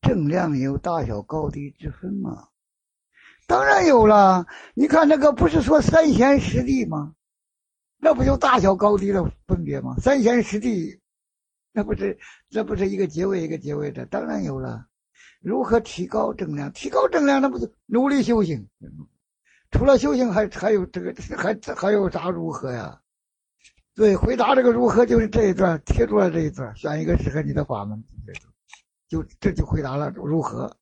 正量有大小高低之分吗？当然有了。你看那个不是说三贤十地吗？那不就大小高低的分别吗？三贤十地，那不是一个结尾一个结尾的？当然有了。如何提高正量？提高正量，那不就努力修行？除了修行还有这个还有啥如何呀？对，回答这个如何就是这一段，贴出来这一段，选一个适合你的法门，这就回答了如何。